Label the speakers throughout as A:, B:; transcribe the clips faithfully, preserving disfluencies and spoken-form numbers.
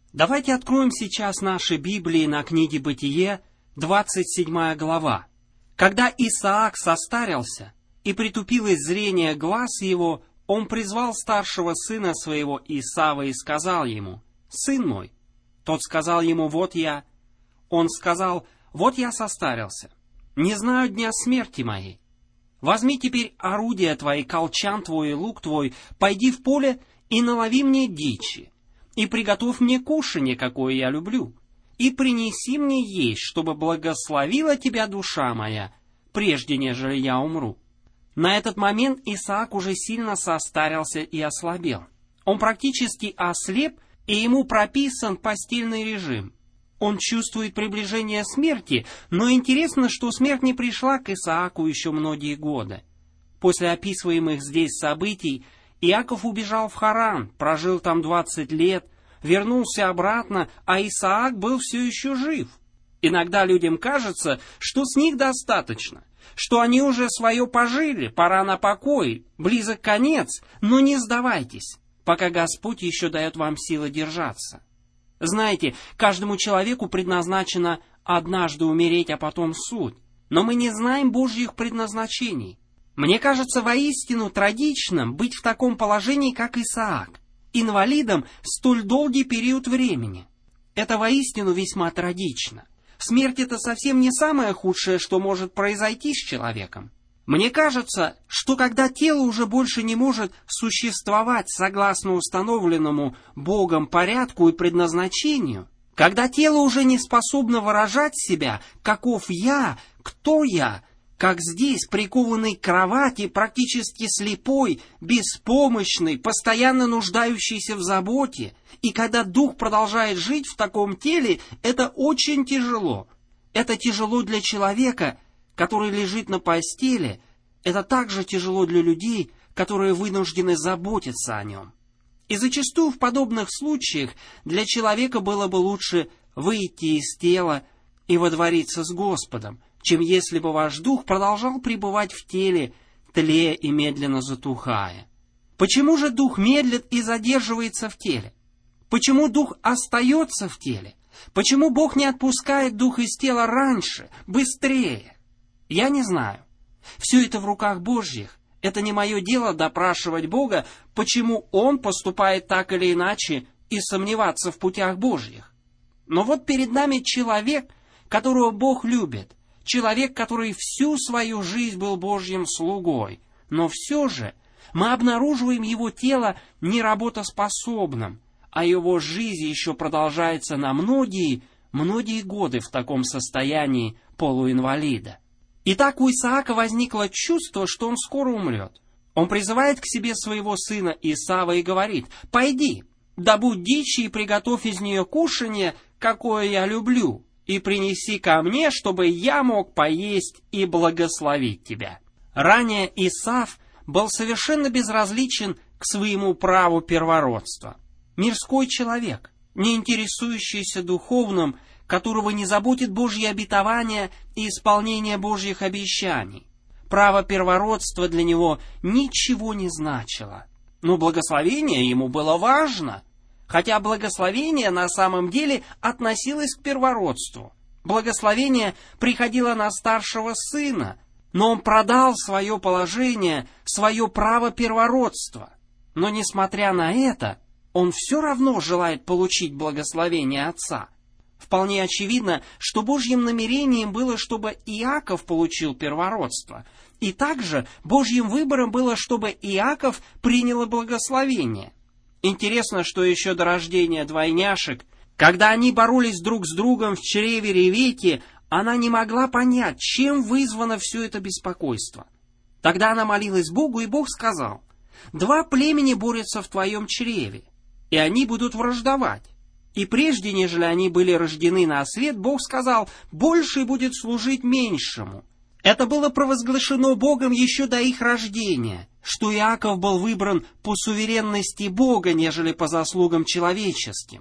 A: Давайте откроем сейчас наши Библии на книге Бытие, двадцать седьмая глава. «Когда Исаак состарился, и притупилось зрение глаз его, он призвал старшего сына своего Исава и сказал ему: „Сын мой“. Тот сказал ему: „Вот я“. Он сказал: „Вот я состарился, не знаю дня смерти моей. Возьми теперь орудия твои, колчан твой и лук твой, пойди в поле и налови мне дичи, и приготовь мне кушанье, какое я люблю, и принеси мне есть, чтобы благословила тебя душа моя, прежде нежели я умру“». На этот момент Исаак уже сильно состарился и ослабел. Он практически ослеп, и ему прописан постельный режим. Он чувствует приближение смерти, но интересно, что смерть не пришла к Исааку еще многие годы. После описываемых здесь событий Иаков убежал в Харан, прожил там двадцать лет, вернулся обратно, а Исаак был все еще жив. Иногда людям кажется, что с них достаточно, что они уже свое пожили, пора на покой, близок конец, но не сдавайтесь, пока Господь еще дает вам силы держаться. Знаете, каждому человеку предназначено однажды умереть, а потом суд, но мы не знаем Божьих предназначений. Мне кажется воистину трагичным быть в таком положении, как Исаак, инвалидом столь долгий период времени. Это воистину весьма трагично. Смерть — это совсем не самое худшее, что может произойти с человеком. Мне кажется, что когда тело уже больше не может существовать согласно установленному Богом порядку и предназначению, когда тело уже не способно выражать себя, каков я, кто я, как здесь, прикованный к кровати, практически слепой, беспомощный, постоянно нуждающийся в заботе, и когда дух продолжает жить в таком теле, это очень тяжело. Это тяжело для человека, который лежит на постели, это также тяжело для людей, которые вынуждены заботиться о нем. И зачастую в подобных случаях для человека было бы лучше выйти из тела и водвориться с Господом, чем если бы ваш дух продолжал пребывать в теле, тлея и медленно затухая. Почему же дух медлит и задерживается в теле? Почему дух остается в теле? Почему Бог не отпускает дух из тела раньше, быстрее? Я не знаю. Все это в руках Божьих. Это не мое дело допрашивать Бога, почему Он поступает так или иначе, и сомневаться в путях Божьих. Но вот перед нами человек, которого Бог любит, человек, который всю свою жизнь был Божьим слугой, но все же мы обнаруживаем его тело неработоспособным, а его жизнь еще продолжается на многие, многие годы в таком состоянии полуинвалида. Итак, у Исаака возникло чувство, что он скоро умрет. Он призывает к себе своего сына Исава и говорит: «Пойди, добудь дичи и приготовь из нее кушанье, какое я люблю, и принеси ко мне, чтобы я мог поесть и благословить тебя». Ранее Исав был совершенно безразличен к своему праву первородства. Мирской человек, не интересующийся духовным, которого не заботит Божьи обетования и исполнение Божьих обещаний. Право первородства для него ничего не значило. Но благословение ему было важно, хотя благословение на самом деле относилось к первородству. Благословение приходило на старшего сына, но он продал свое положение, свое право первородства. Но несмотря на это, он все равно желает получить благословение отца. Вполне очевидно, что Божьим намерением было, чтобы Иаков получил первородство. И также Божьим выбором было, чтобы Иаков принял благословение. Интересно, что еще до рождения двойняшек, когда они боролись друг с другом в чреве Ревекки, она не могла понять, чем вызвано все это беспокойство. Тогда она молилась Богу, и Бог сказал: «Два племени борются в твоем чреве, и они будут враждовать. И прежде, нежели они были рождены на свет, Бог сказал: больший будет служить меньшему». Это было провозглашено Богом еще до их рождения, что Иаков был выбран по суверенности Бога, нежели по заслугам человеческим.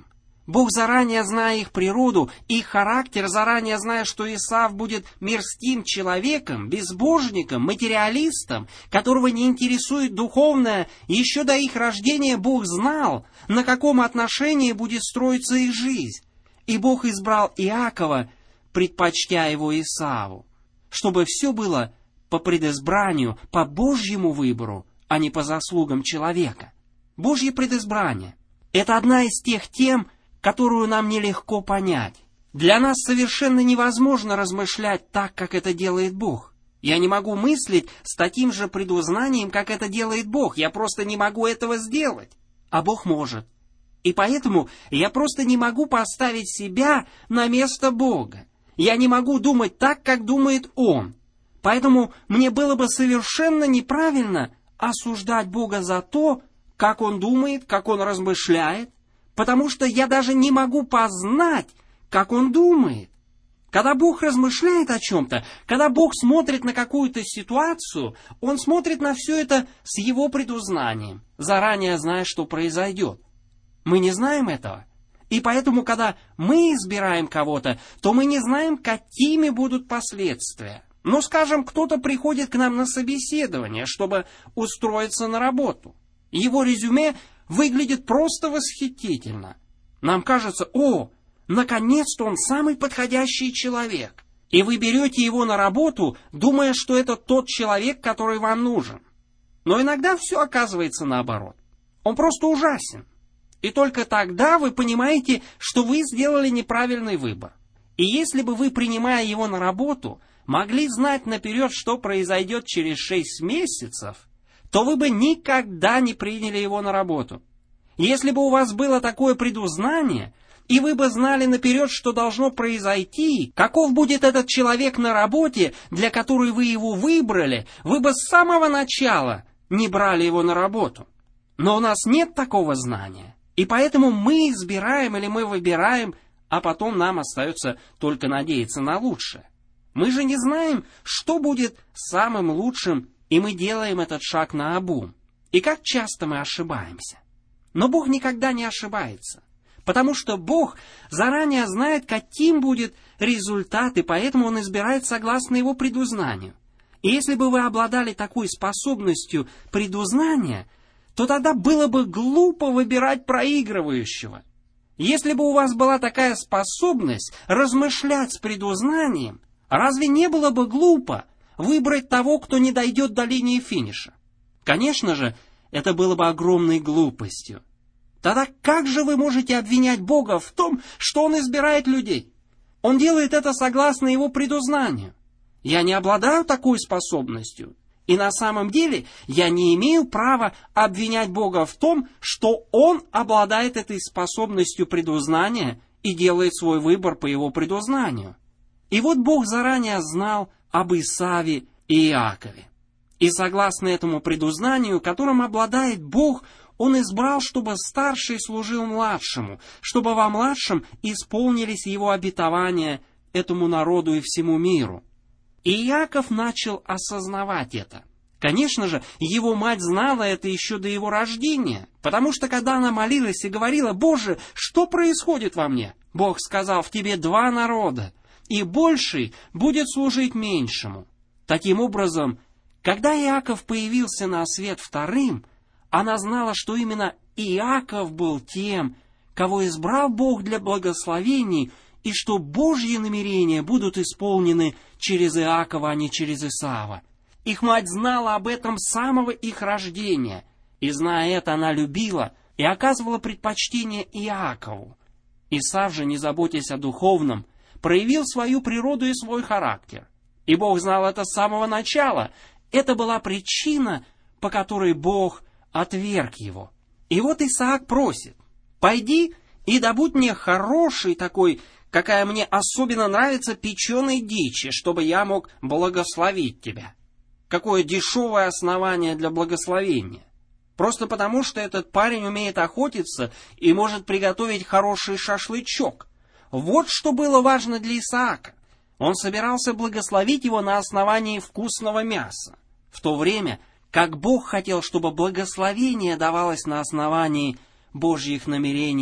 A: Бог, заранее зная их природу, их характер, заранее зная, что Исав будет мирским человеком, безбожником, материалистом, которого не интересует духовное, еще до их рождения Бог знал, на каком отношении будет строиться их жизнь. И Бог избрал Иакова, предпочтя его Исаву, чтобы все было по предизбранию, по Божьему выбору, а не по заслугам человека. Божье предизбрание — это одна из тех тем, которую нам нелегко понять. Для нас совершенно невозможно размышлять так, как это делает Бог. Я не могу мыслить с таким же предузнанием, как это делает Бог. Я просто не могу этого сделать. А Бог может. И поэтому я просто не могу поставить себя на место Бога. Я не могу думать так, как думает Он. Поэтому мне было бы совершенно неправильно осуждать Бога за то, как Он думает, как Он размышляет, потому что я даже не могу познать, как Он думает. Когда Бог размышляет о чем-то, когда Бог смотрит на какую-то ситуацию, Он смотрит на все это с Его предузнанием, заранее зная, что произойдет. Мы не знаем этого. И поэтому, когда мы избираем кого-то, то мы не знаем, какими будут последствия. Ну, скажем, кто-то приходит к нам на собеседование, чтобы устроиться на работу. Его резюме выглядит просто восхитительно. Нам кажется: о, наконец-то он самый подходящий человек. И вы берете его на работу, думая, что это тот человек, который вам нужен. Но иногда все оказывается наоборот. Он просто ужасен. И только тогда вы понимаете, что вы сделали неправильный выбор. И если бы вы, принимая его на работу, могли знать наперед, что произойдет через шесть месяцев, то вы бы никогда не приняли его на работу. Если бы у вас было такое предузнание, и вы бы знали наперед, что должно произойти, каков будет этот человек на работе, для которой вы его выбрали, вы бы с самого начала не брали его на работу. Но у нас нет такого знания, и поэтому мы избираем или мы выбираем, а потом нам остается только надеяться на лучшее. Мы же не знаем, что будет самым лучшим, и мы делаем этот шаг наобум. И как часто мы ошибаемся. Но Бог никогда не ошибается, потому что Бог заранее знает, каким будет результат, и поэтому Он избирает согласно Его предузнанию. И если бы вы обладали такой способностью предузнания, то тогда было бы глупо выбирать проигрывающего. Если бы у вас была такая способность размышлять с предузнанием, разве не было бы глупо выбрать того, кто не дойдет до линии финиша? Конечно же, это было бы огромной глупостью. Тогда как же вы можете обвинять Бога в том, что Он избирает людей? Он делает это согласно Его предузнанию. Я не обладаю такой способностью. И на самом деле я не имею права обвинять Бога в том, что Он обладает этой способностью предузнания и делает свой выбор по Его предузнанию. И вот Бог заранее знал об Исаве и Иакове. И согласно этому предузнанию, которым обладает Бог, Он избрал, чтобы старший служил младшему, чтобы во младшем исполнились Его обетования этому народу и всему миру. И Иаков начал осознавать это. Конечно же, его мать знала это еще до его рождения, потому что когда она молилась и говорила: «Боже, что происходит во мне?» Бог сказал: «В тебе два народа, и больший будет служить меньшему». Таким образом, когда Иаков появился на свет вторым, она знала, что именно Иаков был тем, кого избрал Бог для благословений, и что Божьи намерения будут исполнены через Иакова, а не через Исава. Их мать знала об этом с самого их рождения, и, зная это, она любила и оказывала предпочтение Иакову. Исав же, не заботясь о духовном, проявил свою природу и свой характер. И Бог знал это с самого начала. Это была причина, по которой Бог отверг его. И вот Исаак просит: «Пойди и добудь мне хороший такой, какая мне особенно нравится, печеной дичи, чтобы я мог благословить тебя». Какое дешевое основание для благословения. Просто потому, что этот парень умеет охотиться и может приготовить хороший шашлычок. Вот что было важно для Исаака. Он собирался благословить его на основании вкусного мяса, в то время как Бог хотел, чтобы благословение давалось на основании Божьих намерений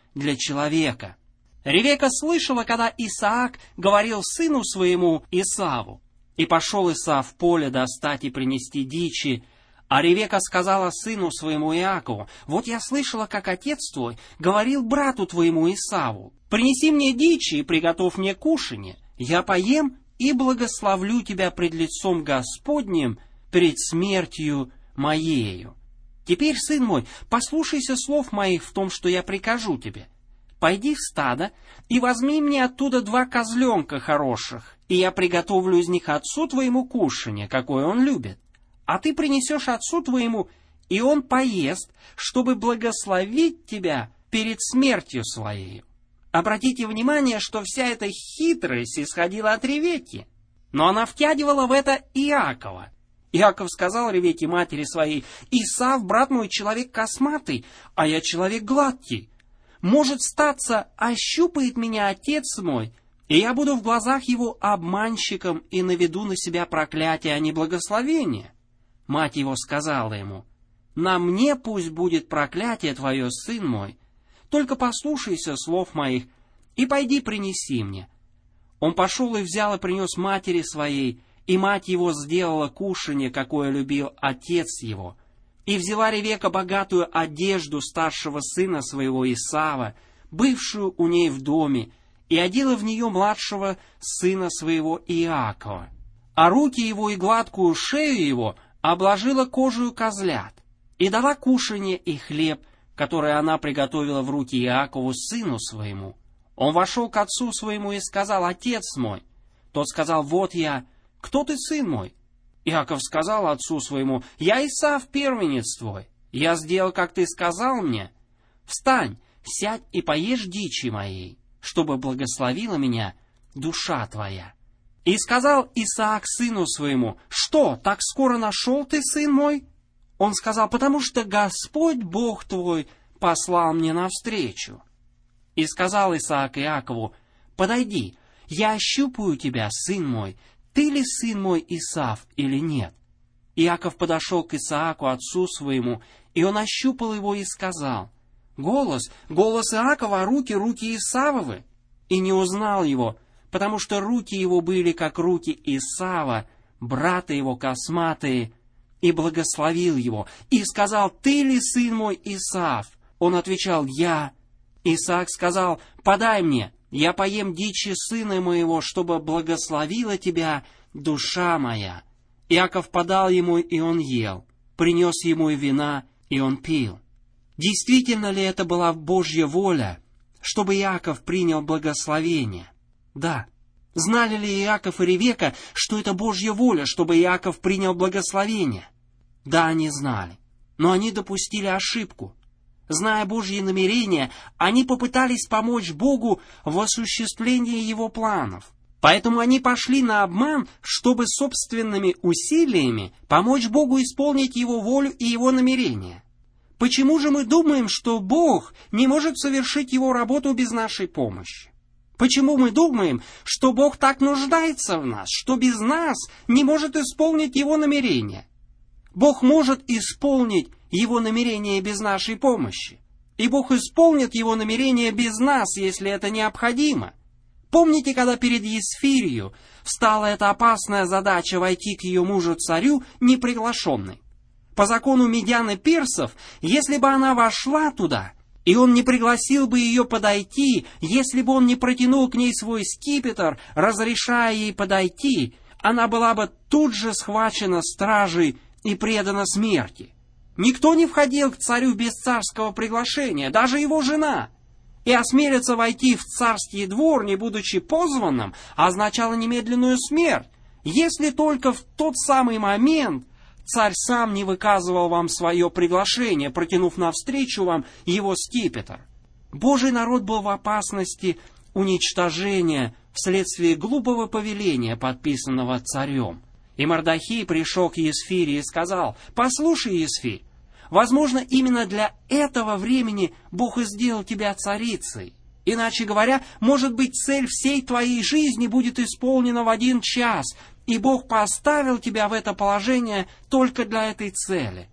A: для человека. Ревека слышала, когда Исаак говорил сыну своему Исаву, и пошел Исав в поле достать и принести дичи, а Ревека сказала сыну своему Иакову: вот я слышала, как отец твой говорил брату твоему Исаву: принеси мне дичи и приготовь мне кушанье, я поем и благословлю тебя пред лицом Господним перед смертью моею. Теперь, сын мой, послушайся слов моих в том, что я прикажу тебе. Пойди в стадо и возьми мне оттуда два козленка хороших, и я приготовлю из них отцу твоему кушанье, какое он любит. А ты принесешь отцу твоему, и он поест, чтобы благословить тебя перед смертью своей. Обратите внимание, что вся эта хитрость исходила от Ревекки, но она втягивала в это Иакова. Иаков сказал Ревекке, матери своей: «Исав, брат мой, человек косматый, а я человек гладкий. Может статься, ощупает меня отец мой, и я буду в глазах его обманщиком и наведу на себя проклятие, а не благословение». Мать его сказала ему: «На мне пусть будет проклятие твое, сын мой, только послушайся слов моих и пойди принеси мне». Он пошел и взял и принес матери своей, и мать его сделала кушанье, какое любил отец его. И взяла Ревека богатую одежду старшего сына своего Исава, бывшую у ней в доме, и одела в нее младшего сына своего Иакова. А руки его и гладкую шею его обложила кожею козлят, и дала кушанье и хлеб, который она приготовила в руки Иакову, сыну своему. Он вошел к отцу своему и сказал: «Отец мой». Тот сказал: «Вот я. Кто ты, сын мой?» Иаков сказал отцу своему: «Я Исав, первенец твой. Я сделал, как ты сказал мне. Встань, сядь и поешь дичи моей, чтобы благословила меня душа твоя». И сказал Исаак сыну своему: «Что, так скоро нашел ты, сын мой?» Он сказал: «Потому что Господь Бог твой послал мне навстречу». И сказал Исаак Иакову: «Подойди, я ощупаю тебя, сын мой, ты ли сын мой Исав или нет?» Иаков подошел к Исааку, отцу своему, и он ощупал его и сказал: «Голос, голос Иакова, а руки, руки Исавовы». И не узнал его, потому что руки его были, как руки Исава, брата его косматые, и благословил его, и сказал: «Ты ли сын мой Исав?» Он отвечал: «Я». Исаак сказал: «Подай мне, я поем дичи сына моего, чтобы благословила тебя душа моя». Иаков подал ему, и он ел, принес ему и вина, и он пил. Действительно ли это была Божья воля, чтобы Иаков принял благословение? Да. Знали ли Иаков и Ревека, что это Божья воля, чтобы Иаков принял благословение? Да, они знали, но они допустили ошибку. Зная Божьи намерения, они попытались помочь Богу в осуществлении Его планов. Поэтому они пошли на обман, чтобы собственными усилиями помочь Богу исполнить Его волю и Его намерения. Почему же мы думаем, что Бог не может совершить Его работу без нашей помощи? Почему мы думаем, что Бог так нуждается в нас, что без нас не может исполнить Его намерения? Бог может исполнить Его намерение без нашей помощи. И Бог исполнит Его намерение без нас, если это необходимо. Помните, когда перед Есфирью встала эта опасная задача войти к ее мужу-царю неприглашенной? По закону медян и персов, если бы она вошла туда, и он не пригласил бы ее подойти, если бы он не протянул к ней свой скипетр, разрешая ей подойти, она была бы тут же схвачена стражей и предана смерти. Никто не входил к царю без царского приглашения, даже его жена. И осмелиться войти в царский двор, не будучи позванным, означало немедленную смерть, если только в тот самый момент царь сам не выказывал вам свое приглашение, протянув навстречу вам его скипетр. Божий народ был в опасности уничтожения вследствие глупого повеления, подписанного царем. И Мордохей пришел к Есфире и сказал: «Послушай, Есфирь, возможно, именно для этого времени Бог и сделал тебя царицей. Иначе говоря, может быть, цель всей твоей жизни будет исполнена в один час, и Бог поставил тебя в это положение только для этой цели.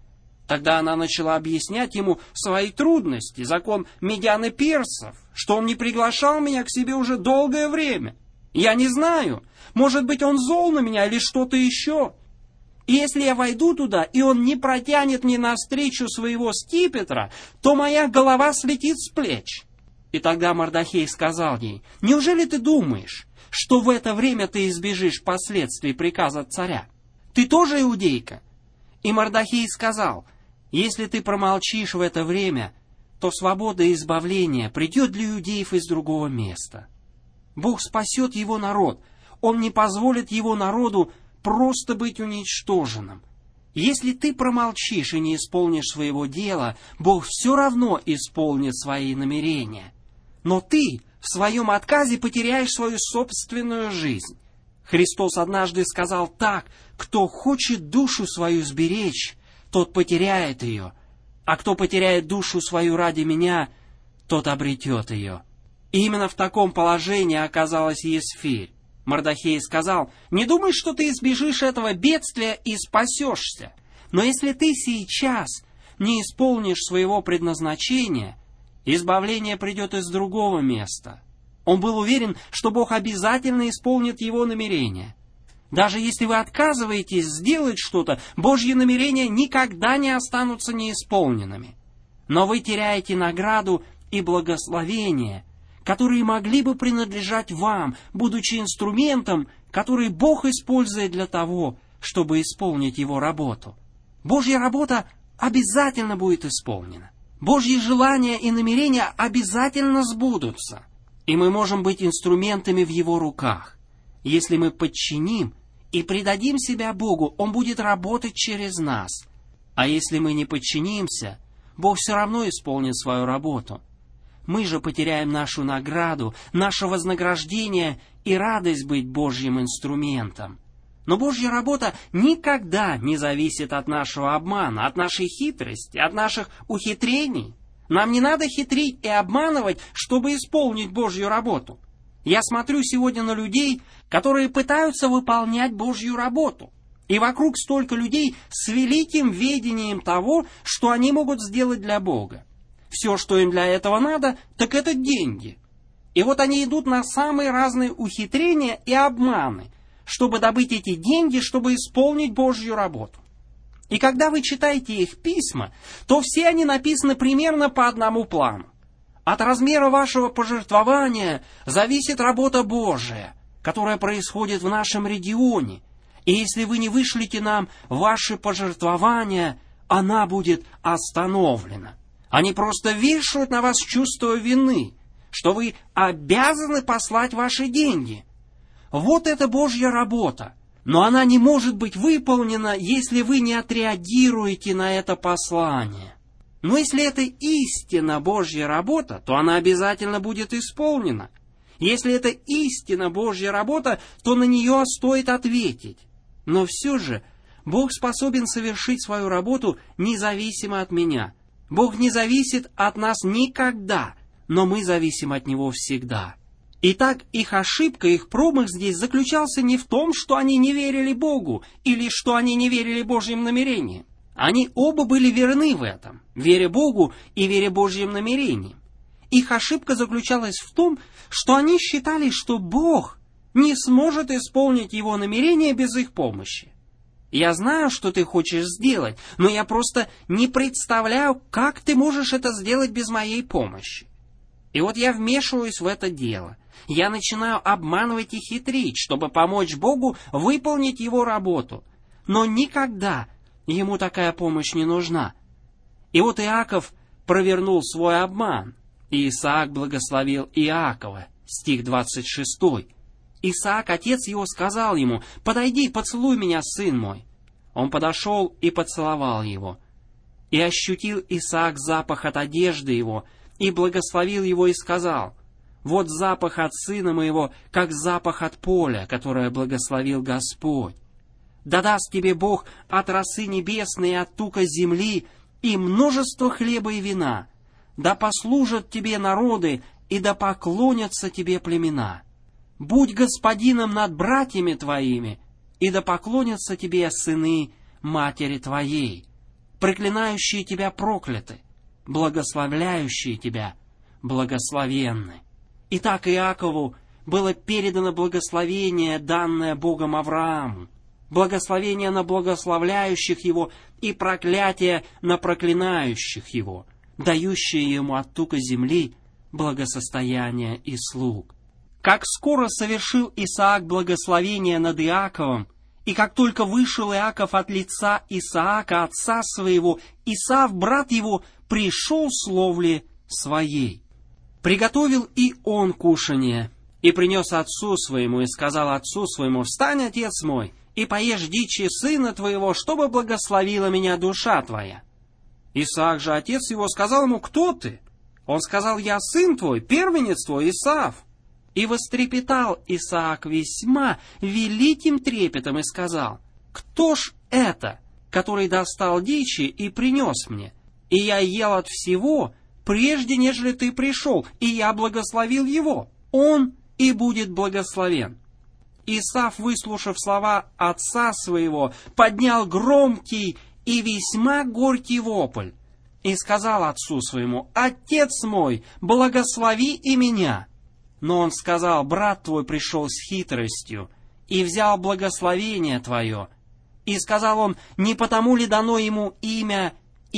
A: Тогда она начала объяснять ему свои трудности, закон медян и персов, что он не приглашал меня к себе уже долгое время. Я не знаю, может быть, он зол на меня или что-то еще. И если я войду туда, и он не протянет мне навстречу своего скипетра, то моя голова слетит с плеч. И тогда Мордохей сказал ей: неужели ты думаешь, что в это время ты избежишь последствий приказа царя? Ты тоже иудейка? И Мордохей сказал: если ты промолчишь в это время, то свобода и избавление придет для иудеев из другого места. Бог спасет его народ, Он не позволит его народу просто быть уничтоженным. Если ты промолчишь и не исполнишь своего дела, Бог все равно исполнит свои намерения. Но ты в своем отказе потеряешь свою собственную жизнь. Христос однажды сказал так: кто хочет душу свою сберечь, тот потеряет ее, а кто потеряет душу свою ради меня, тот обретет ее. И именно в таком положении оказалась Есфирь. Мордохей сказал: не думай, что ты избежишь этого бедствия и спасешься. Но если ты сейчас не исполнишь своего предназначения, избавление придет из другого места. Он был уверен, что Бог обязательно исполнит его намерения. Даже если вы отказываетесь сделать что-то, Божьи намерения никогда не останутся неисполненными. Но вы теряете награду и благословение, которые могли бы принадлежать вам, будучи инструментом, который Бог использует для того, чтобы исполнить Его работу. Божья работа обязательно будет исполнена. Божьи желания и намерения обязательно сбудутся. И мы можем быть инструментами в Его руках. Если мы подчиним и предадим себя Богу, Он будет работать через нас. А если мы не подчинимся, Бог все равно исполнит свою работу. Мы же потеряем нашу награду, наше вознаграждение и радость быть Божьим инструментом. Но Божья работа никогда не зависит от нашего обмана, от нашей хитрости, от наших ухитрений. Нам не надо хитрить и обманывать, чтобы исполнить Божью работу. Я смотрю сегодня на людей, которые пытаются выполнять Божью работу. И вокруг столько людей с великим ведением того, что они могут сделать для Бога. Все, что им для этого надо, так это деньги. И вот они идут на самые разные ухитрения и обманы, чтобы добыть эти деньги, чтобы исполнить Божью работу. И когда вы читаете их письма, то все они написаны примерно по одному плану. От размера вашего пожертвования зависит работа Божия, которая происходит в нашем регионе. И если вы не вышлете нам ваши пожертвования, она будет остановлена. Они просто вешают на вас чувство вины, что вы обязаны послать ваши деньги. Вот это Божья работа. Но она не может быть выполнена, если вы не отреагируете на это послание. Но если это истинно Божья работа, то она обязательно будет исполнена. Если это истинно Божья работа, то на нее стоит ответить. Но все же Бог способен совершить свою работу независимо от меня. Бог не зависит от нас никогда, но мы зависим от Него всегда. Итак, их ошибка, их промах здесь заключался не в том, что они не верили Богу, или что они не верили Божьим намерениям. Они оба были верны в этом, вере Богу и вере Божьим намерениям. Их ошибка заключалась в том, что они считали, что Бог не сможет исполнить Его намерения без их помощи. Я знаю, что ты хочешь сделать, но я просто не представляю, как ты можешь это сделать без моей помощи. И вот я вмешиваюсь в это дело. Я начинаю обманывать и хитрить, чтобы помочь Богу выполнить Его работу. Но никогда Ему такая помощь не нужна. И вот Иаков провернул свой обман. И Исаак благословил Иакова. Стих двадцать шесть. Исаак, отец его, сказал ему: «Подойди, поцелуй меня, сын мой». Он подошел и поцеловал его. И ощутил Исаак запах от одежды его, и благословил его и сказал: «Вот запах от сына моего, как запах от поля, которое благословил Господь. Да даст тебе Бог от росы небесной и от тука земли и множество хлеба и вина. Да послужат тебе народы, и да поклонятся тебе племена. Будь господином над братьями твоими, и да поклонятся тебе сыны матери твоей. Проклинающие тебя прокляты, благословляющие тебя благословенны. Итак, Иакову было передано благословение, данное Богом Аврааму, благословение на благословляющих его и проклятие на проклинающих его, дающее ему от тука земли благосостояние и слуг. Как скоро совершил Исаак благословение над Иаковом, и как только вышел Иаков от лица Исаака, отца своего, Исав, брат его, пришел с ловли своей. Приготовил и он кушанье, и принес отцу своему, и сказал отцу своему: «Встань, отец мой, и поешь дичи сына твоего, чтобы благословила меня душа твоя». Исаак же, отец его, сказал ему: «Кто ты?» Он сказал: «Я сын твой, первенец твой, Исав». И вострепетал Исаак весьма великим трепетом и сказал: «Кто ж это, который достал дичи и принес мне? И я ел от всего, прежде нежели ты пришел, и я благословил его. Он и будет благословен». Исав, выслушав слова отца своего, поднял громкий и весьма горький вопль и сказал отцу своему: «Отец мой, благослови и меня». Но он сказал: «Брат твой пришел с хитростью и взял благословение твое». И сказал он: «Не потому ли дано ему имя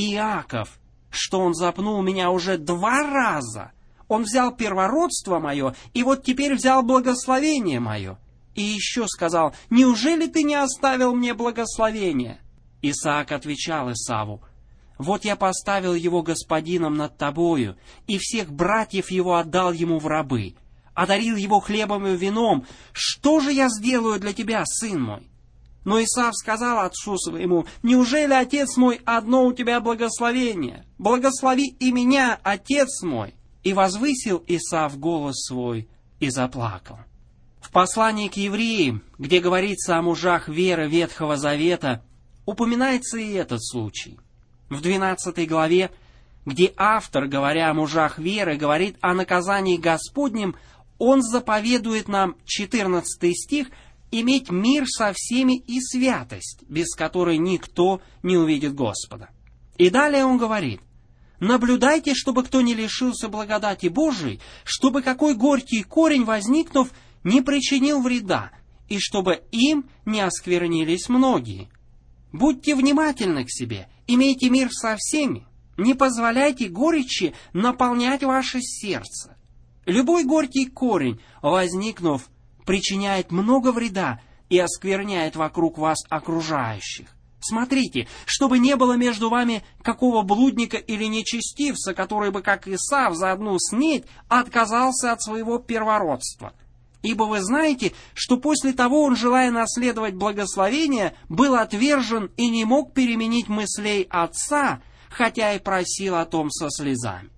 A: Иаков, что он запнул меня уже два раза? Он взял первородство мое, и вот теперь взял благословение мое». И еще сказал: «Неужели ты не оставил мне благословение?» Исаак отвечал Исаву: «Вот я поставил его господином над тобою, и всех братьев его отдал ему в рабы, одарил его хлебом и вином. Что же я сделаю для тебя, сын мой?» Но Исав сказал отцу своему: «Неужели, отец мой, одно у тебя благословение? Благослови и меня, отец мой!» И возвысил Исав голос свой и заплакал. В послании к евреям, где говорится о мужах веры Ветхого Завета, упоминается и этот случай. В двенадцатой главе, где автор, говоря о мужах веры, говорит о наказании Господнем, он заповедует нам, четырнадцатый стих, иметь мир со всеми и святость, без которой никто не увидит Господа. И далее он говорит: «Наблюдайте, чтобы кто не лишился благодати Божией, чтобы какой горький корень, возникнув, не причинил вреда, и чтобы им не осквернились многие. Будьте внимательны к себе, имейте мир со всеми, не позволяйте горечи наполнять ваше сердце. Любой горький корень, возникнув, причиняет много вреда и оскверняет вокруг вас окружающих. Смотрите, чтобы не было между вами какого блудника или нечестивца, который бы, как Исав, за одну снеть отказался от своего первородства. Ибо вы знаете, что после того он, желая наследовать благословение, был отвержен и не мог переменить мыслей отца, хотя и просил о том со слезами».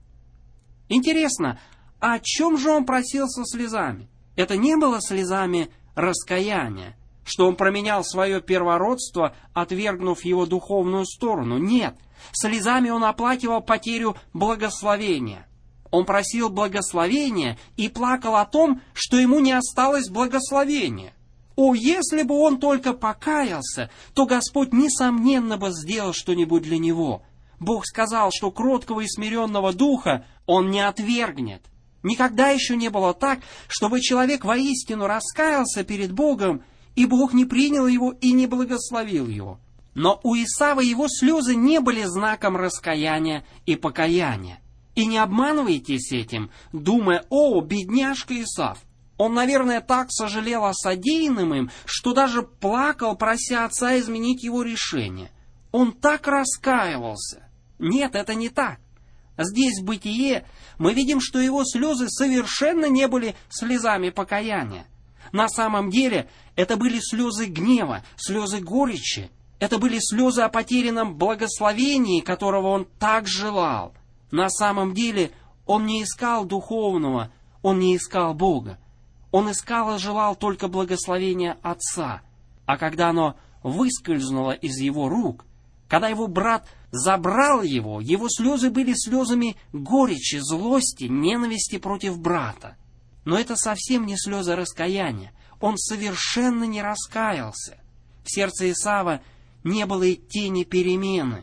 A: Интересно, о чем же он просил со слезами? Это не было слезами раскаяния, что он променял свое первородство, отвергнув его духовную сторону. Нет, слезами он оплакивал потерю благословения. Он просил благословения и плакал о том, что ему не осталось благословения. О, если бы он только покаялся, то Господь, несомненно, бы сделал что-нибудь для него. Бог сказал, что кроткого и смиренного духа Он не отвергнет. Никогда еще не было так, чтобы человек воистину раскаялся перед Богом, и Бог не принял его и не благословил его. Но у Исава его слезы не были знаком раскаяния и покаяния. И не обманывайтесь этим, думая: «О, бедняжка Исав! Он, наверное, так сожалел о содеянном им, что даже плакал, прося отца изменить его решение. Он так раскаивался». Нет, это не так. Здесь, в Бытие, мы видим, что его слезы совершенно не были слезами покаяния. На самом деле, это были слезы гнева, слезы горечи. Это были слезы о потерянном благословении, которого он так желал. На самом деле, он не искал духовного, он не искал Бога. Он искал и желал только благословения Отца. А когда оно выскользнуло из его рук, когда его брат забрал его, его слезы были слезами горечи, злости, ненависти против брата. Но это совсем не слезы раскаяния. Он совершенно не раскаялся. В сердце Исава не было и тени перемены.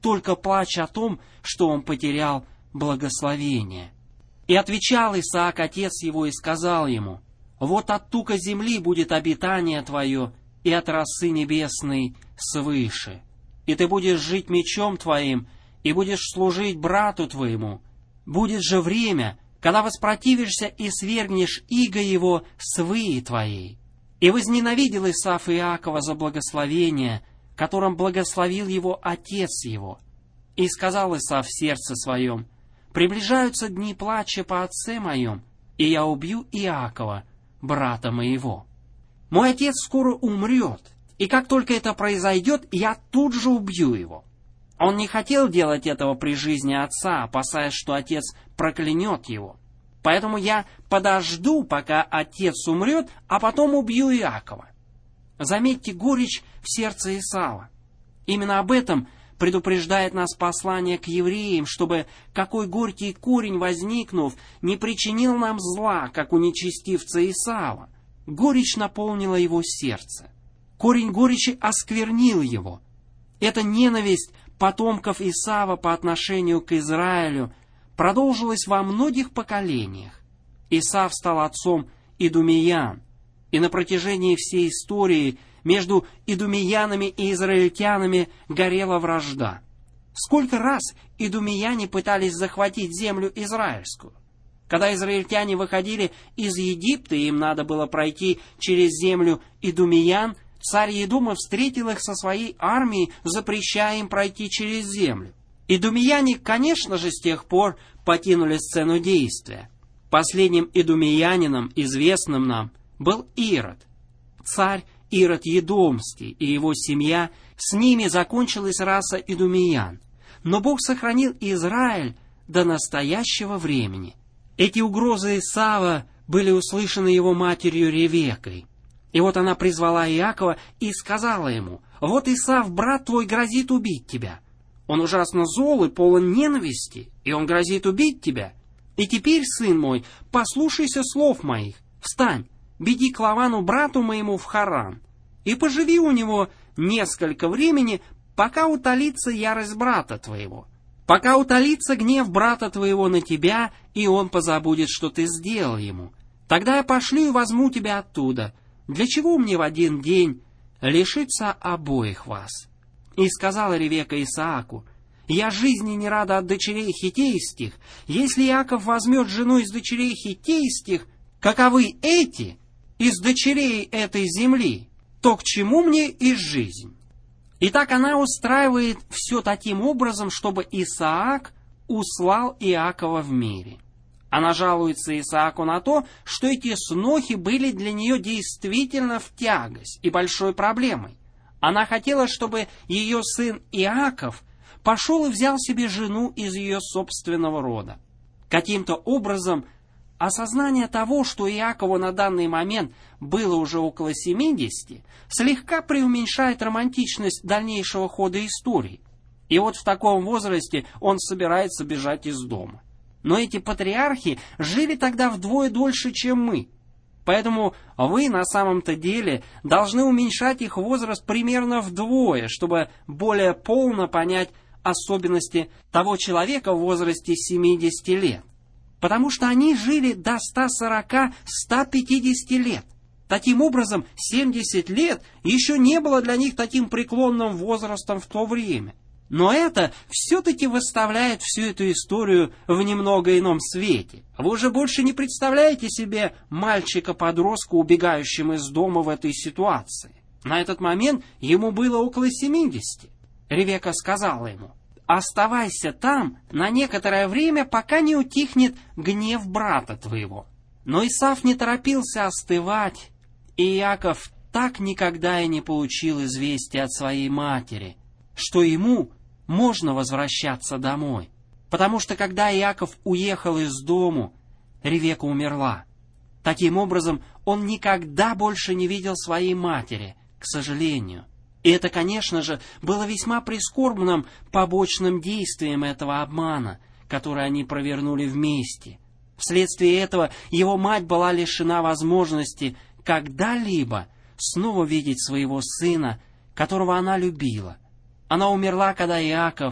A: только плач о том, что он потерял благословение. И отвечал Исаак, отец его, и сказал ему: вот от тука земли будет обитание твое, и от росы небесной свыше. И ты будешь жить мечом твоим, и будешь служить брату твоему. Будет же время, когда воспротивишься и свергнешь иго его с выи твоей. И возненавидел Исав Иакова за благословение, которым благословил его отец его. И сказал Исав в сердце своем: приближаются дни плача по отце моем, и я убью Иакова, брата моего. Мой отец скоро умрет, и как только это произойдет, я тут же убью его. Он не хотел делать этого при жизни отца, опасаясь, что отец проклянет его. Поэтому я подожду, пока отец умрет, а потом убью Иакова. Заметьте горечь в сердце Исава. Именно об этом предупреждает нас послание к евреям, чтобы какой горький корень, возникнув, не причинил нам зла, как у нечестивца Исава. Горечь наполнила его сердце. Корень горечи осквернил его. Эта ненависть потомков Исава по отношению к Израилю продолжилась во многих поколениях. Исав стал отцом идумеян, и на протяжении всей истории между идумеянами и израильтянами горела вражда. Сколько раз идумеяне пытались захватить землю израильскую? Когда израильтяне выходили из Египта, и им надо было пройти через землю идумеян, царь Едума встретил их со своей армией, запрещая им пройти через землю. Идумеяне, конечно же, с тех пор покинули сцену действия. Последним идумеянином, известным нам, был Ирод. Царь Ирод Едомский и его семья, с ними закончилась раса идумеян. Но Бог сохранил Израиль до настоящего времени. Эти угрозы Исава были услышаны его матерью Ревеккой. И вот она призвала Иакова и сказала ему: вот Исав, брат твой, грозит убить тебя. Он ужасно зол и полон ненависти, и он грозит убить тебя. И теперь, сын мой, послушайся слов моих. Встань, беги к Лавану, брату моему, в Харан, и поживи у него несколько времени, пока утолится ярость брата твоего, пока утолится гнев брата твоего на тебя, и он позабудет, что ты сделал ему. Тогда я пошлю и возьму тебя оттуда. Для чего мне в один день лишиться обоих вас? И сказала Ревекка Исааку: я жизни не рада от дочерей хиттейских. Если Иаков возьмет жену из дочерей хиттейских, каковы эти из дочерей этой земли, то к чему мне и жизнь? Итак, она устраивает все таким образом, чтобы Исаак услал Иакова в мире. Она жалуется Исааку на то, что эти снохи были для нее действительно в тягость и большой проблемой. Она хотела, чтобы ее сын Иаков пошел и взял себе жену из ее собственного рода. Каким-то образом осознание того, что Иакову на данный момент было уже около семидесяти, слегка преуменьшает романтичность дальнейшего хода истории. И вот в таком возрасте он собирается бежать из дома. Но эти патриархи жили тогда вдвое дольше, чем мы. Поэтому вы на самом-то деле должны уменьшать их возраст примерно вдвое, чтобы более полно понять особенности того человека в возрасте семидесяти лет. Потому что они жили до ста сорока — ста пятидесяти лет. Таким образом, семьдесят лет еще не было для них таким преклонным возрастом в то время. Но это все-таки выставляет всю эту историю в немного ином свете. Вы уже больше не представляете себе мальчика-подростка, убегающим из дома в этой ситуации. На этот момент ему было около семидесяти. Ревекка сказала ему: оставайся там на некоторое время, пока не утихнет гнев брата твоего. Но Исав не торопился остывать, и Иаков так никогда и не получил известия от своей матери, что ему можно возвращаться домой. Потому что когда Иаков уехал из дому, Ревекка умерла. Таким образом, он никогда больше не видел своей матери, к сожалению. И это, конечно же, было весьма прискорбным побочным действием этого обмана, который они провернули вместе. Вследствие этого его мать была лишена возможности когда-либо снова видеть своего сына, которого она любила. Она умерла, когда Иаков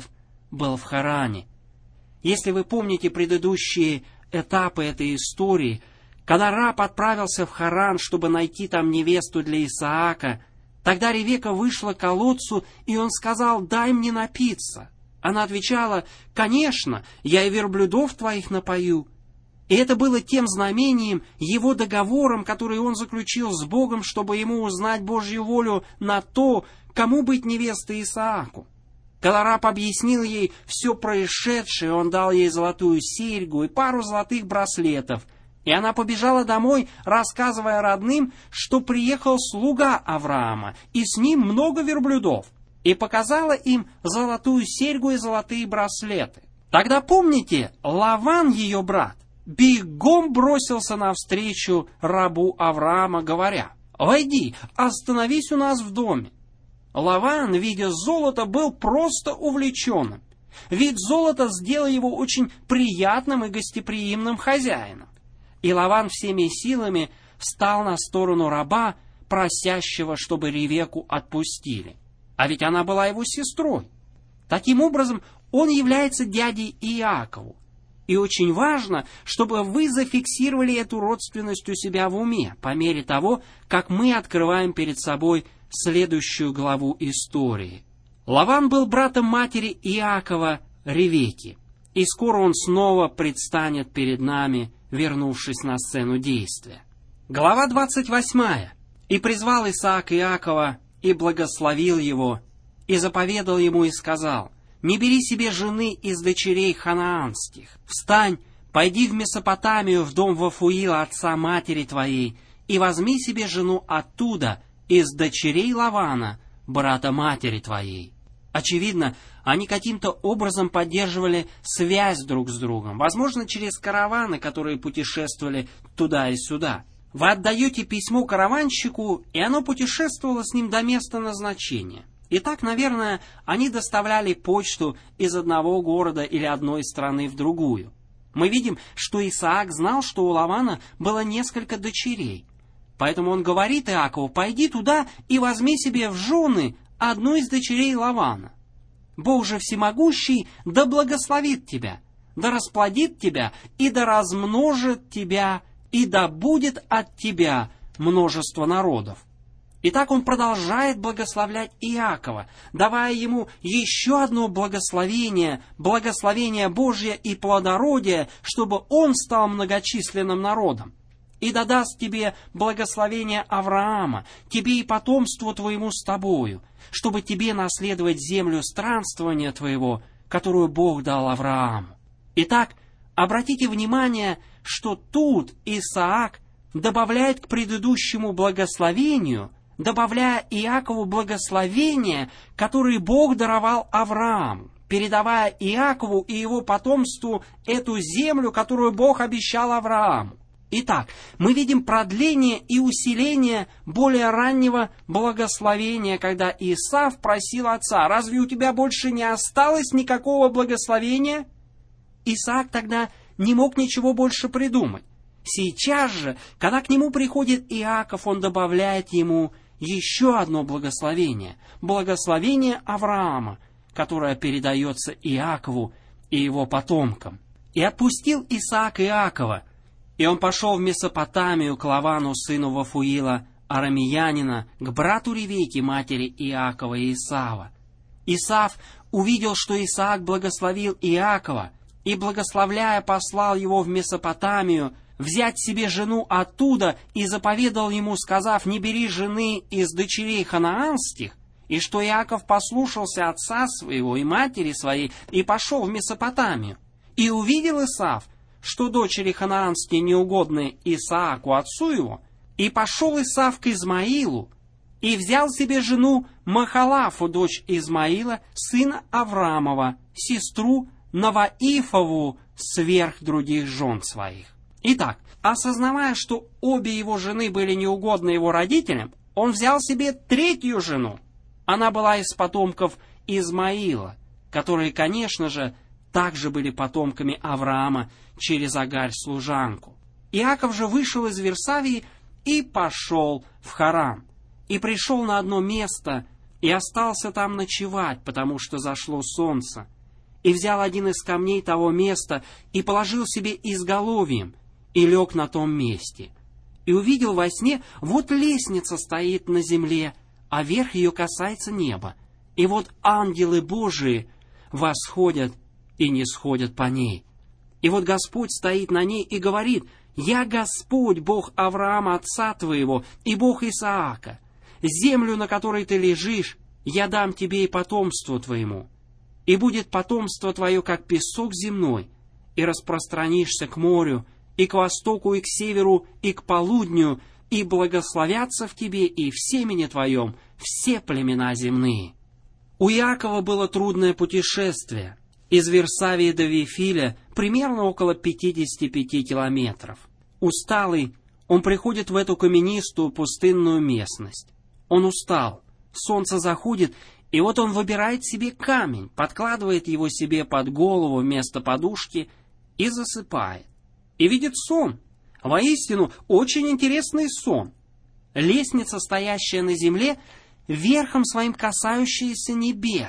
A: был в Харане. Если вы помните предыдущие этапы этой истории, когда раб отправился в Харан, чтобы найти там невесту для Исаака, тогда Ревека вышла к колодцу, и он сказал: «Дай мне напиться». Она отвечала: «Конечно, я и верблюдов твоих напою». И это было тем знамением, его договором, который он заключил с Богом, чтобы ему узнать Божью волю на то, кому быть невестой Исааку. Когда раб объяснил ей все происшедшее, он дал ей золотую серьгу и пару золотых браслетов, и она побежала домой, рассказывая родным, что приехал слуга Авраама, и с ним много верблюдов, и показала им золотую серьгу и золотые браслеты. Тогда, помните, Лаван, ее брат, бегом бросился навстречу рабу Авраама, говоря: «Войди, остановись у нас в доме». Лаван, видя золото, был просто увлеченным. Вид золота сделал его очень приятным и гостеприимным хозяином. И Лаван всеми силами встал на сторону раба, просящего, чтобы Ревеку отпустили. А ведь она была его сестрой. Таким образом, он является дядей Иакову. И очень важно, чтобы вы зафиксировали эту родственность у себя в уме, по мере того, как мы открываем перед собой следующую главу истории. Лаван был братом матери Иакова, Ревеки, и скоро он снова предстанет перед нами, вернувшись на сцену действия. Глава двадцать восьмая. «И призвал Исаак Иакова, и благословил его, и заповедал ему, и сказал: не бери себе жены из дочерей ханаанских. Встань, пойди в Месопотамию, в дом Вафуила, отца матери твоей, и возьми себе жену оттуда, из дочерей Лавана, брата матери твоей». Очевидно, они каким-то образом поддерживали связь друг с другом, возможно, через караваны, которые путешествовали туда и сюда. Вы отдаете письмо караванщику, и оно путешествовало с ним до места назначения. И так, наверное, они доставляли почту из одного города или одной страны в другую. Мы видим, что Исаак знал, что у Лавана было несколько дочерей. Поэтому он говорит Иакову: «Пойди туда и возьми себе в жены одну из дочерей Лавана. Бог же всемогущий да благословит тебя, да расплодит тебя и да размножит тебя, и да будет от тебя множество народов». Итак, он продолжает благословлять Иакова, давая ему еще одно благословение, благословение Божье и плодородие, чтобы он стал многочисленным народом. «И да даст тебе благословение Авраама, тебе и потомству твоему с тобою, чтобы тебе наследовать землю странствования твоего, которую Бог дал Аврааму». Итак, обратите внимание, что тут Исаак добавляет к предыдущему благословению, добавляя Иакову благословение, которое Бог даровал Аврааму, передавая Иакову и его потомству эту землю, которую Бог обещал Аврааму. Итак, мы видим продление и усиление более раннего благословения, когда Исав просил отца: «Разве у тебя больше не осталось никакого благословения?» Исаак тогда не мог ничего больше придумать. Сейчас же, когда к нему приходит Иаков, он добавляет ему еще одно благословение, благословение Авраама, которое передается Иакову и его потомкам. «И отпустил Исаак Иакова, и он пошел в Месопотамию к Лавану, сыну Вафуила, арамеянина, к брату Ревеки, матери Иакова и Исава. Исав увидел, что Исаак благословил Иакова, и, благословляя, послал его в Месопотамию, взять себе жену оттуда, и заповедал ему, сказав: не бери жены из дочерей ханаанских, и что Иаков послушался отца своего и матери своей, и пошел в Месопотамию. И увидел Исав, что дочери ханаанские неугодны Исааку, отцу его, и пошел Исав к Измаилу, и взял себе жену Махалафу, дочь Измаила, сына Авраамова, сестру Наваифову, сверх других жен своих. Итак, осознавая, что обе его жены были неугодны его родителям, он взял себе третью жену. Она была из потомков Измаила, которые, конечно же, также были потомками Авраама через Агарь служанку. Иаков же вышел из Вирсавии и пошел в Харан, и пришел на одно место, и остался там ночевать, потому что зашло солнце. и взял один из камней того места и положил себе изголовьем, и лег на том месте. И увидел во сне, вот лестница стоит на земле, а верх ее касается неба, и вот ангелы Божии восходят и не сходят по ней. И вот Господь стоит на ней и говорит: «Я Господь, Бог Авраама, отца твоего, и Бог Исаака. Землю, на которой ты лежишь, я дам тебе и потомству твоему. И будет потомство твое, как песок земной, и распространишься к морю, и к востоку, и к северу, и к полудню, и благословятся в тебе и в семени твоем все племена земные». У Иакова было трудное путешествие. Из Вирсавии до Вифиля примерно около пятидесяти пяти километров. Усталый, он приходит в эту каменистую пустынную местность. Он устал, солнце заходит, и вот он выбирает себе камень, подкладывает его себе под голову вместо подушки и засыпает. И видит сон. Воистину, очень интересный сон. Лестница, стоящая на земле, верхом своим касающаяся небес.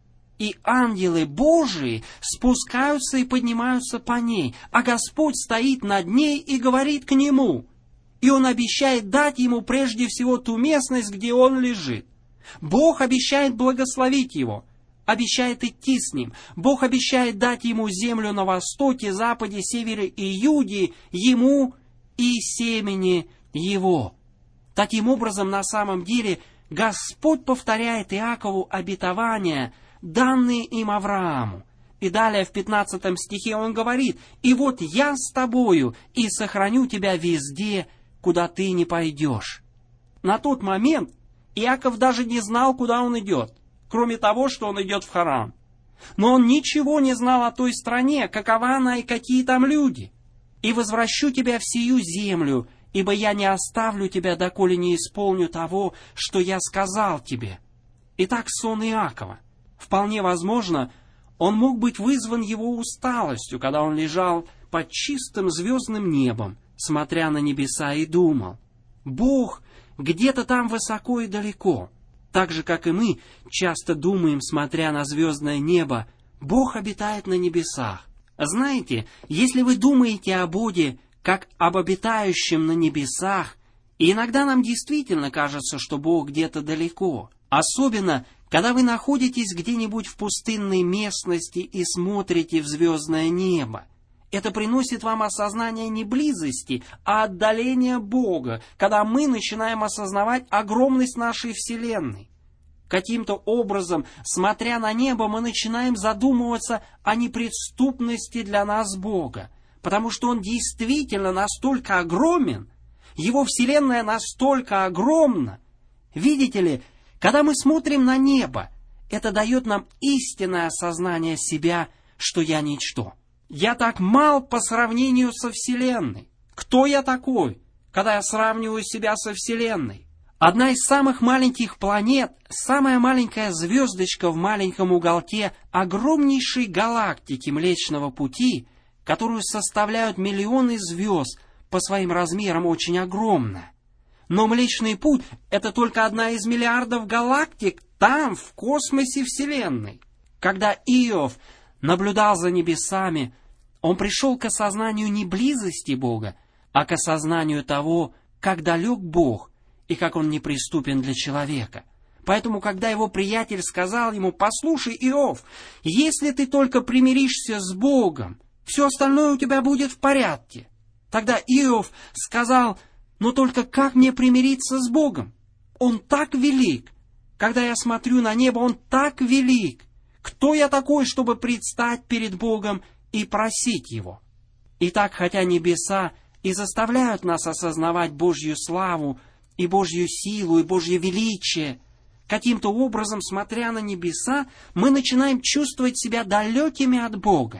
A: И ангелы Божии спускаются и поднимаются по ней, а Господь стоит над ней и говорит к нему. И Он обещает дать ему прежде всего ту местность, где он лежит. Бог обещает благословить его, обещает идти с ним. Бог обещает дать ему землю на востоке, западе, севере и юге, ему и семени его. Таким образом, на самом деле, Господь повторяет Иакову обетования, данные им Аврааму. И далее в пятнадцатом стихе он говорит: «И вот я с тобою, и сохраню тебя везде, куда ты не пойдешь». На тот момент Иаков даже не знал, куда он идет, кроме того, что он идет в Харан. Но он ничего не знал о той стране, какова она и какие там люди. «И возвращу тебя в сию землю, ибо я не оставлю тебя, доколе не исполню того, что я сказал тебе». Итак, сон Иакова. Вполне возможно, он мог быть вызван его усталостью, когда он лежал под чистым звездным небом, смотря на небеса, и думал: Бог где-то там высоко и далеко. Так же, как и мы часто думаем, смотря на звездное небо, Бог обитает на небесах. Знаете, если вы думаете о Боге как об обитающем на небесах, и иногда нам действительно кажется, что Бог где-то далеко, особенно когда вы находитесь где-нибудь в пустынной местности и смотрите в звездное небо, это приносит вам осознание не близости, а отдаления Бога, когда мы начинаем осознавать огромность нашей Вселенной. Каким-то образом, смотря на небо, мы начинаем задумываться о неприступности для нас Бога, потому что Он действительно настолько огромен, Его Вселенная настолько огромна. Видите ли, когда мы смотрим на небо, это дает нам истинное осознание себя, что я ничто. Я так мал по сравнению со Вселенной. Кто я такой, когда я сравниваю себя со Вселенной? Одна из самых маленьких планет, самая маленькая звездочка в маленьком уголке огромнейшей галактики Млечного Пути, которую составляют миллионы звезд, по своим размерам очень огромная. Но Млечный Путь — это только одна из миллиардов галактик там, в космосе Вселенной. Когда Иов наблюдал за небесами, он пришел к осознанию не близости Бога, а к осознанию того, как далек Бог и как Он неприступен для человека. Поэтому, когда его приятель сказал ему: «Послушай, Иов, если ты только примиришься с Богом, все остальное у тебя будет в порядке». Тогда Иов сказал: «Но только как мне примириться с Богом? Он так велик. Когда я смотрю на небо, Он так велик. Кто я такой, чтобы предстать перед Богом и просить Его?» Итак, хотя небеса и заставляют нас осознавать Божью славу, и Божью силу, и Божье величие, каким-то образом, смотря на небеса, мы начинаем чувствовать себя далекими от Бога.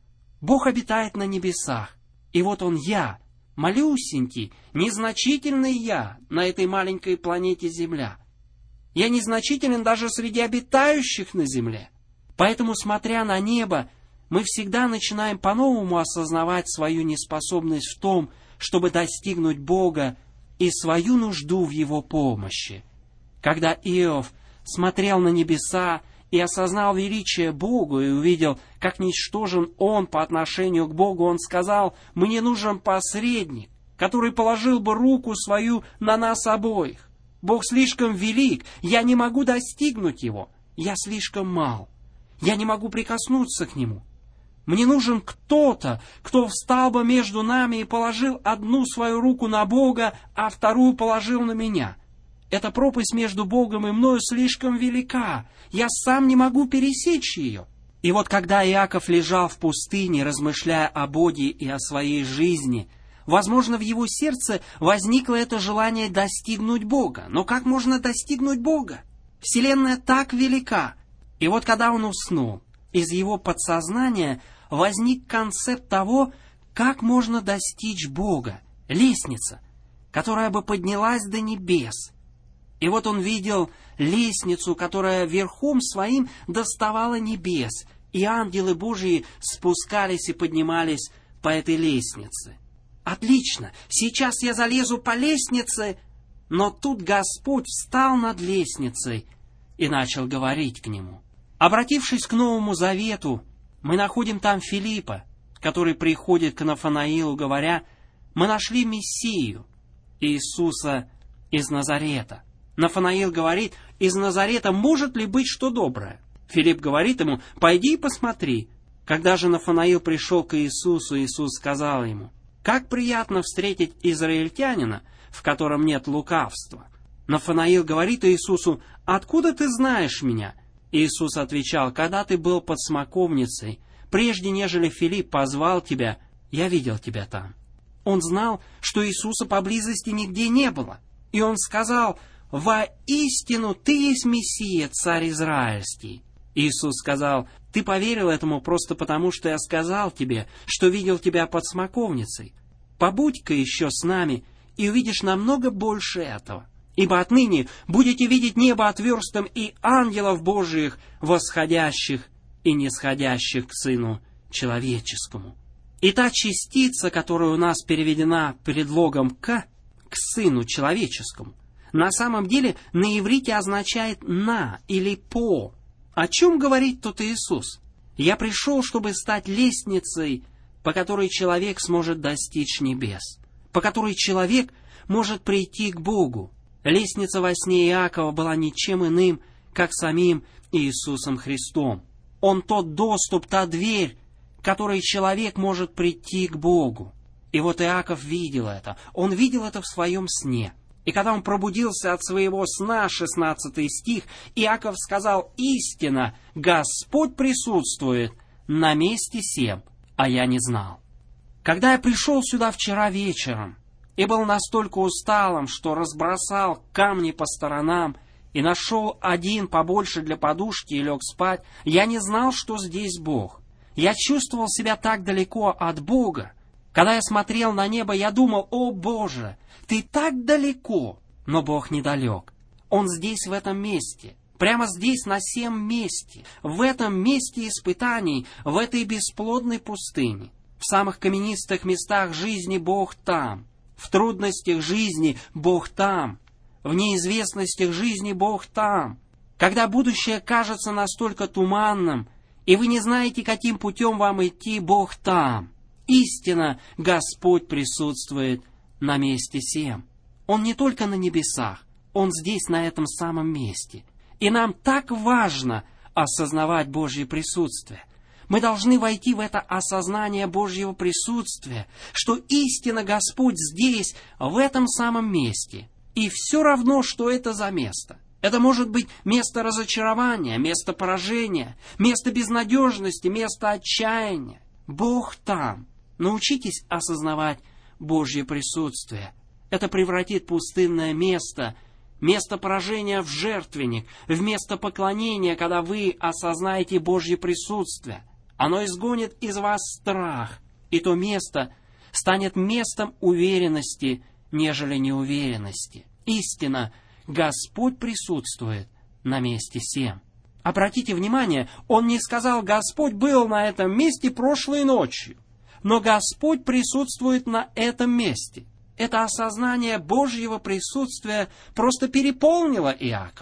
A: Бог обитает на небесах, и вот Он я, малюсенький, незначительный я на этой маленькой планете Земля. Я незначителен даже среди обитающих на Земле. Поэтому, смотря на небо, мы всегда начинаем по-новому осознавать свою неспособность в том, чтобы достигнуть Бога, и свою нужду в Его помощи. Когда Иов смотрел на небеса и осознал величие Бога, и увидел, как ничтожен он по отношению к Богу, он сказал: «Мне нужен посредник, который положил бы руку свою на нас обоих. Бог слишком велик, я не могу достигнуть Его, я слишком мал, я не могу прикоснуться к Нему. Мне нужен кто-то, кто встал бы между нами и положил одну свою руку на Бога, а вторую положил на меня. Эта пропасть между Богом и мною слишком велика, я сам не могу пересечь ее». И вот когда Иаков лежал в пустыне, размышляя о Боге и о своей жизни, возможно, в его сердце возникло это желание достигнуть Бога. Но как можно достигнуть Бога? Вселенная так велика. И вот когда он уснул, из его подсознания возник концепт того, как можно достичь Бога, лестница, которая бы поднялась до небес. И вот он видел лестницу, которая верхом своим доставала небес, и ангелы Божьи спускались и поднимались по этой лестнице. Отлично, сейчас я залезу по лестнице, но тут Господь встал над лестницей и начал говорить к нему. Обратившись к Новому Завету, мы находим там Филиппа, который приходит к Нафанаилу, говоря: «Мы нашли Мессию, Иисуса из Назарета». Нафанаил говорит: «Из Назарета может ли быть что доброе?» Филипп говорит ему: «Пойди и посмотри». Когда же Нафанаил пришел к Иисусу, Иисус сказал ему: «Как приятно встретить израильтянина, в котором нет лукавства». Нафанаил говорит Иисусу: «Откуда ты знаешь меня?» Иисус отвечал: «Когда ты был под смоковницей, прежде нежели Филипп позвал тебя, я видел тебя там». Он знал, что Иисуса поблизости нигде не было. И он сказал: «Воистину ты есть Мессия, царь израильский». Иисус сказал: «Ты поверил этому просто потому, что я сказал тебе, что видел тебя под смоковницей. Побудь-ка еще с нами, и увидишь намного больше этого. Ибо отныне будете видеть небо отверстым и ангелов Божиих, восходящих и нисходящих к Сыну Человеческому». И та частица, которая у нас переведена предлогом «к», к Сыну Человеческому, на самом деле на иврите означает «на» или «по». О чем говорит тут Иисус? «Я пришел, чтобы стать лестницей, по которой человек сможет достичь небес, по которой человек может прийти к Богу». Лестница во сне Иакова была ничем иным, как самим Иисусом Христом. Он тот доступ, та дверь, которой человек может прийти к Богу. И вот Иаков видел это. Он видел это в своем сне. И когда он пробудился от своего сна, шестнадцатый стих, Иаков сказал: «Истинно, Господь присутствует на месте сем, а я не знал». Когда я пришел сюда вчера вечером и был настолько усталым, что разбросал камни по сторонам и нашел один побольше для подушки и лег спать, я не знал, что здесь Бог. Я чувствовал себя так далеко от Бога. Когда я смотрел на небо, я думал: «О Боже, Ты так далеко!» Но Бог недалек. Он здесь, в этом месте. Прямо здесь, на сем месте. В этом месте испытаний, в этой бесплодной пустыне. В самых каменистых местах жизни Бог там. В трудностях жизни Бог там. В неизвестностях жизни Бог там. Когда будущее кажется настолько туманным, и вы не знаете, каким путем вам идти, Бог там. Истинно, Господь присутствует на месте сем. Он не только на небесах, Он здесь, на этом самом месте. И нам так важно осознавать Божье присутствие. Мы должны войти в это осознание Божьего присутствия, что истинно Господь здесь, в этом самом месте. И все равно, что это за место. Это может быть место разочарования, место поражения, место безнадежности, место отчаяния. Бог там. Научитесь осознавать Божье присутствие. Это превратит пустынное место, место поражения в жертвенник, в место поклонения, когда вы осознаете Божье присутствие. Оно изгонит из вас страх, и то место станет местом уверенности, нежели неуверенности. Истинно, Господь присутствует на месте сем. Обратите внимание, он не сказал: «Господь был на этом месте прошлой ночью», но Господь присутствует на этом месте. Это осознание Божьего присутствия просто переполнило Иакова.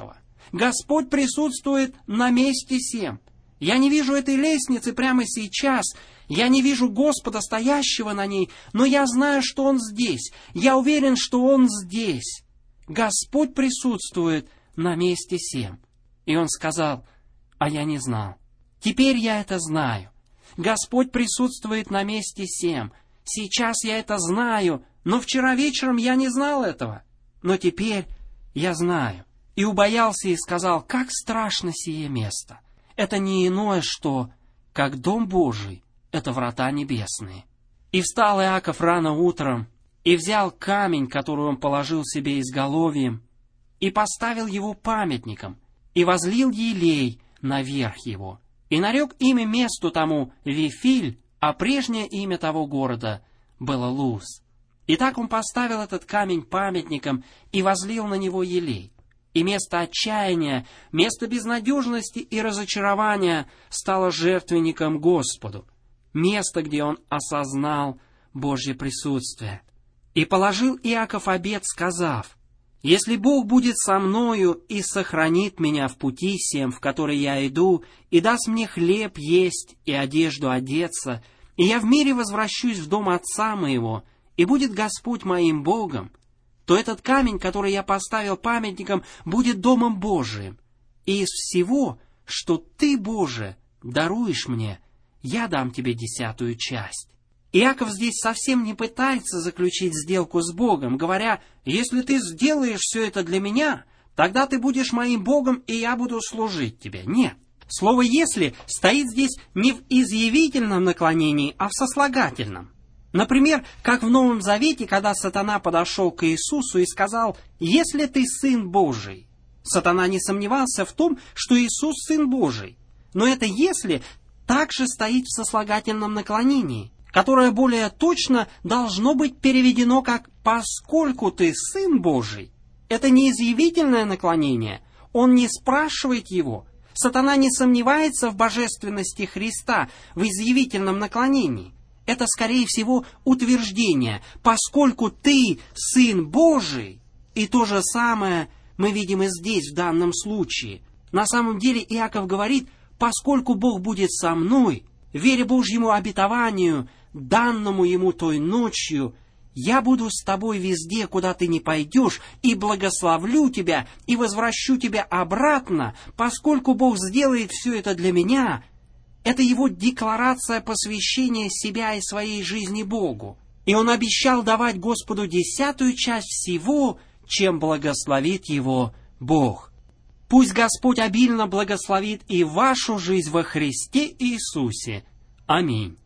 A: Господь присутствует на месте сем. Я не вижу этой лестницы прямо сейчас. Я не вижу Господа, стоящего на ней, но я знаю, что Он здесь. Я уверен, что Он здесь. Господь присутствует на месте сем. И он сказал: а я не знал. Теперь я это знаю. Господь присутствует на месте сем. Сейчас я это знаю, но вчера вечером я не знал этого. Но теперь я знаю. И убоялся и сказал: как страшно сие место! Это не иное, что, как дом Божий, это врата небесные. И встал Иаков рано утром, и взял камень, который он положил себе изголовьем, и поставил его памятником, и возлил елей наверх его, и нарек имя месту тому Вифиль, а прежнее имя того города было Луз. И так он поставил этот камень памятником и возлил на него елей. И место отчаяния, место безнадежности и разочарования стало жертвенником Господу, место, где он осознал Божье присутствие. И положил Иаков обет, сказав: «Если Бог будет со мною и сохранит меня в пути сем, в который я иду, и даст мне хлеб есть и одежду одеться, и я в мире возвращусь в дом отца моего, и будет Господь моим Богом, то этот камень, который я поставил памятником, будет домом Божиим. И из всего, что Ты, Боже, даруешь мне, я дам Тебе десятую часть». Иаков здесь совсем не пытается заключить сделку с Богом, говоря: «Если ты сделаешь все это для меня, тогда ты будешь моим Богом, и я буду служить тебе». Нет. Слово «если» стоит здесь не в изъявительном наклонении, а в сослагательном. Например, как в Новом Завете, когда сатана подошел к Иисусу и сказал: «Если ты Сын Божий». Сатана не сомневался в том, что Иисус Сын Божий. Но это «если» также стоит в сослагательном наклонении, которое более точно должно быть переведено как «поскольку ты Сын Божий». Это не изъявительное наклонение. Он не спрашивает его. Сатана не сомневается в божественности Христа в изъявительном наклонении. Это, скорее всего, утверждение: «поскольку ты Сын Божий». И то же самое мы видим и здесь, в данном случае. На самом деле Иаков говорит: «поскольку Бог будет со мной, веря Божьему обетованию, данному ему той ночью, я буду с тобой везде, куда ты не пойдешь, и благословлю тебя, и возвращу тебя обратно, поскольку Бог сделает все это для меня». Это его декларация посвящения себя и своей жизни Богу. И он обещал давать Господу десятую часть всего, чем благословит его Бог. Пусть Господь обильно благословит и вашу жизнь во Христе Иисусе. Аминь.